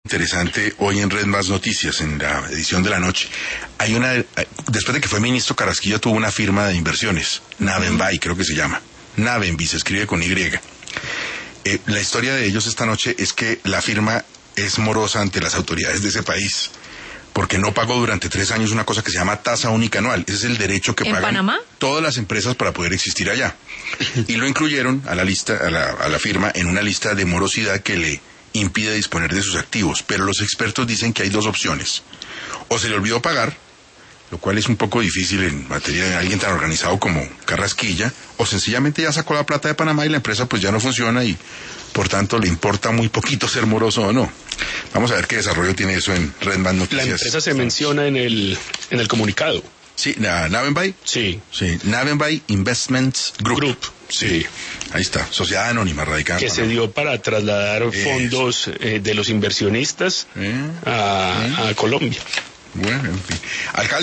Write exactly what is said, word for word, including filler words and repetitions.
Interesante hoy en Red Más Noticias, en la edición de la noche. Hay una, después de que fue ministro, Carrasquilla tuvo una firma de inversiones, Navenbay creo que se llama. Navenbay, se escribe con Y. Eh, la historia de ellos esta noche es que la firma es morosa ante las autoridades de ese país, porque no pagó durante tres años una cosa que se llama tasa única anual. Ese es el derecho que ¿En pagan Panamá? todas las empresas para poder existir allá. Y lo incluyeron a la lista, a la, a la firma, en una lista de morosidad que le impide disponer de sus activos. Pero los expertos dicen que hay dos opciones. O se le olvidó pagar, lo cual es un poco difícil en materia de alguien tan organizado como Carrasquilla, o sencillamente ya sacó la plata de Panamá y la empresa pues ya no funciona y por tanto le importa muy poquito ser moroso o no. Vamos a ver qué desarrollo tiene eso en Red Más Noticias. La empresa se menciona en el en el comunicado. Sí, Navenbay. Sí. Sí, Navenbay Investments Group. Group. Sí. Ahí está, sociedad anónima radicada. Que se dio para trasladar Eso. fondos eh, de los inversionistas ¿Eh? a, ¿Eh? a Colombia. Bueno, en fin. Alcalde.